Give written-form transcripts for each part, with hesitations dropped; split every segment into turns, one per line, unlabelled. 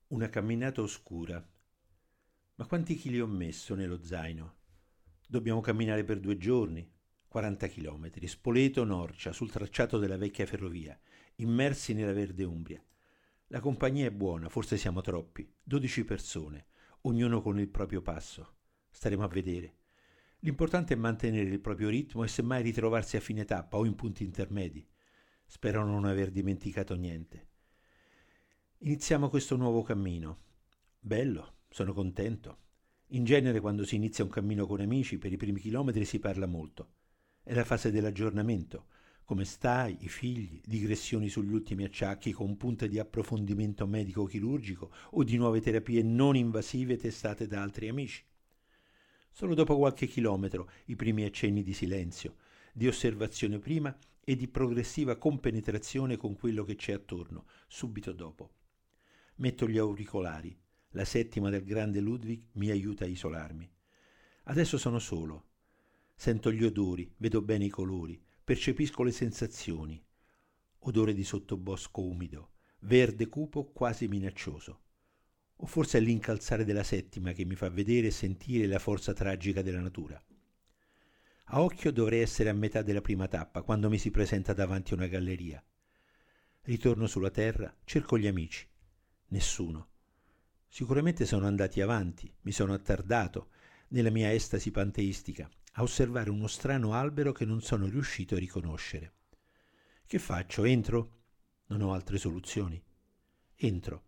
Una camminata oscura. Ma quanti chili ho messo nello zaino? Dobbiamo camminare per 2 giorni, 40 chilometri, Spoleto-Norcia, sul tracciato della vecchia ferrovia, immersi nella verde Umbria. La compagnia è buona, forse siamo troppi, 12 persone, ognuno con il proprio passo. Staremo a vedere. L'importante è mantenere il proprio ritmo e semmai ritrovarsi a fine tappa o in punti intermedi. Spero non aver dimenticato niente. Iniziamo questo nuovo cammino. Bello, sono contento. In genere quando si inizia un cammino con amici per i primi chilometri si parla molto. È la fase dell'aggiornamento. Come stai, i figli, digressioni sugli ultimi acciacchi con punte di approfondimento medico-chirurgico o di nuove terapie non invasive testate da altri amici. Solo dopo qualche chilometro i primi accenni di silenzio, di osservazione prima e di progressiva compenetrazione con quello che c'è attorno, subito dopo. Metto gli auricolari. La settima del grande Ludwig mi aiuta a isolarmi. Adesso sono solo. Sento gli odori, vedo bene i colori, percepisco le sensazioni. Odore di sottobosco umido, verde cupo quasi minaccioso. O forse è l'incalzare della settima che mi fa vedere e sentire la forza tragica della natura. A occhio dovrei essere a metà della prima tappa, quando mi si presenta davanti una galleria. Ritorno sulla terra, cerco gli amici. Nessuno. Sicuramente sono andati avanti, mi sono attardato, nella mia estasi panteistica, a osservare uno strano albero che non sono riuscito a riconoscere. Che faccio? Entro? Non ho altre soluzioni. Entro.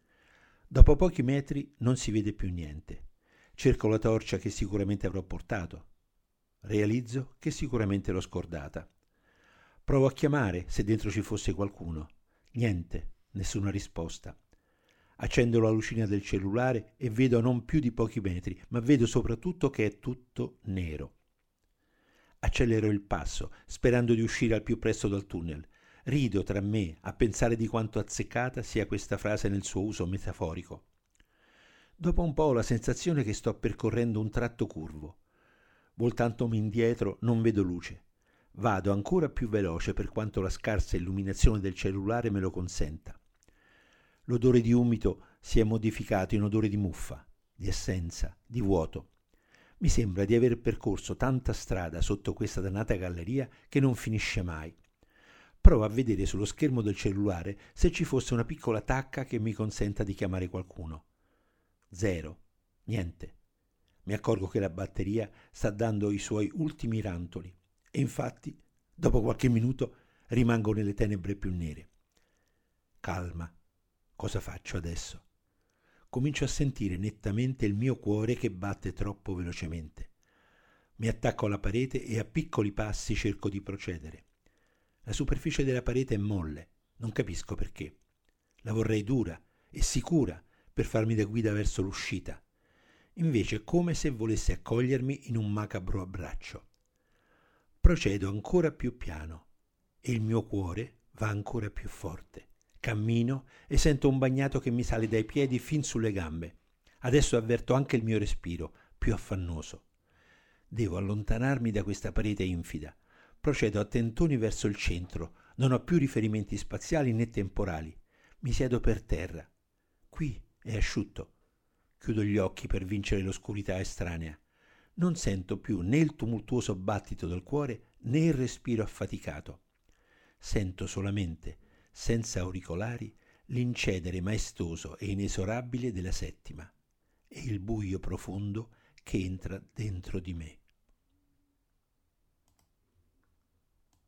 Dopo pochi metri non si vede più niente. Cerco la torcia che sicuramente avrò portato. Realizzo che sicuramente l'ho scordata. Provo a chiamare se dentro ci fosse qualcuno. Niente, nessuna risposta. Accendo la lucina del cellulare e vedo a non più di pochi metri, ma vedo soprattutto che è tutto nero. Accelero il passo, sperando di uscire al più presto dal tunnel. Rido tra me a pensare di quanto azzeccata sia questa frase nel suo uso metaforico. Dopo un po' ho la sensazione che sto percorrendo un tratto curvo. Voltandomi indietro non vedo luce. Vado ancora più veloce per quanto la scarsa illuminazione del cellulare me lo consenta. L'odore di umido si è modificato in odore di muffa, di assenza, di vuoto. Mi sembra di aver percorso tanta strada sotto questa dannata galleria che non finisce mai. Provo a vedere sullo schermo del cellulare se ci fosse una piccola tacca che mi consenta di chiamare qualcuno. Zero. Niente. Mi accorgo che la batteria sta dando i suoi ultimi rantoli e infatti, dopo qualche minuto, rimango nelle tenebre più nere. Calma. Cosa faccio adesso? Comincio a sentire nettamente il mio cuore che batte troppo velocemente. Mi attacco alla parete e a piccoli passi cerco di procedere. La superficie della parete è molle, non capisco perché. La vorrei dura e sicura per farmi da guida verso l'uscita. Invece è come se volesse accogliermi in un macabro abbraccio. Procedo ancora più piano e il mio cuore va ancora più forte. Cammino e sento un bagnato che mi sale dai piedi fin sulle gambe. Adesso avverto anche il mio respiro, più affannoso. Devo allontanarmi da questa parete infida. Procedo a tentoni verso il centro. Non ho più riferimenti spaziali né temporali. Mi siedo per terra. Qui è asciutto. Chiudo gli occhi per vincere l'oscurità estranea. Non sento più né il tumultuoso battito del cuore né il respiro affaticato. Sento solamente, senza auricolari, l'incedere maestoso e inesorabile della settima e il buio profondo che entra dentro di me.